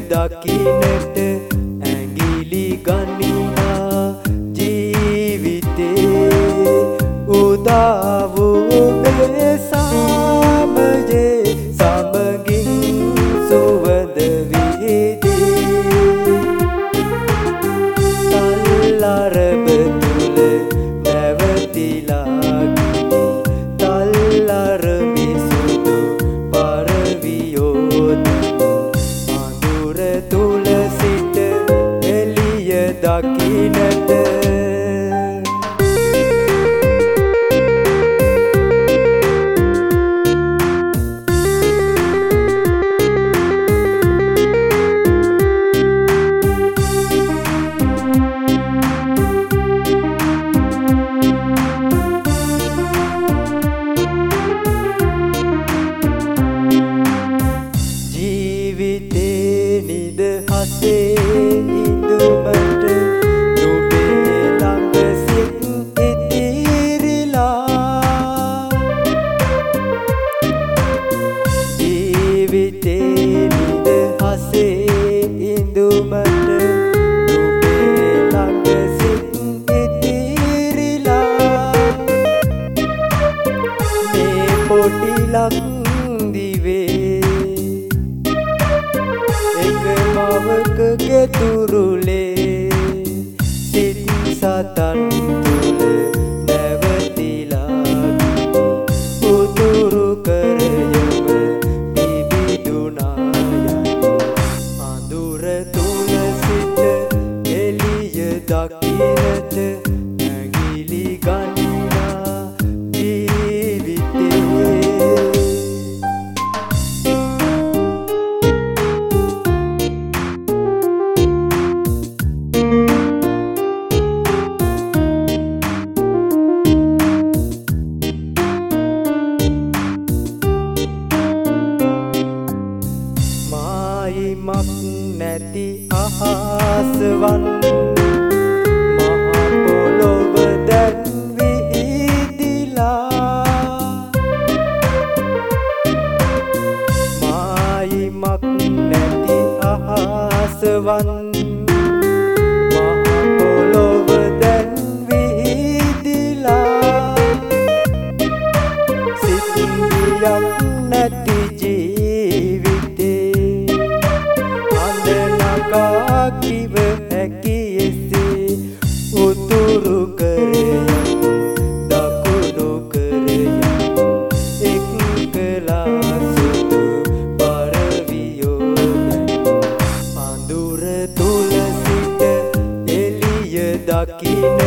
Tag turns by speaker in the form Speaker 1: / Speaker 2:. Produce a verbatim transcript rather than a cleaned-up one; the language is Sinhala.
Speaker 1: දකින්නට ඇඟිලි ගනිනා ජීවිතේ උදා වූ මේ සමයේ සමගින් සුවඳ විහිදී තල්ලරබ තුල නැවතිලා ගිනි තල්ලරමි සුදු පරවියෝද අඳුර තුල සිට එළිය දකින්නට නිදහසේ ඉඳුමට නුඹේ ළඟ සිත් ඉතිරිලා ජීවිතේ නිදහසේ ඉඳුමට නුඹේ ළඟ සිත් ඉතිරිලා මේ පොඩි ලක්දිවේ මවකගේ තුරුලේ සිත් සතන් තුල නැවතිලා උතුරු කරයම පිබිදුනා යයි අඳුර තුල සිට එළිය දකින්නට ඇඟිලි ගනිනා ජීවිතේ මක් නැති අහස්වන් මහ පොළොව දැන් විහිදිලා මායිමක් නැති අහස්වන් මහ පොළොව දැන් විහිදිලා සිතිවියක් නැති කිව හැකි එසේ උතුරු කරයම් දකුණු කරයම් එක්කලා සුදු පරවියෝද අඳුර තුල සිට එළිය දකින්න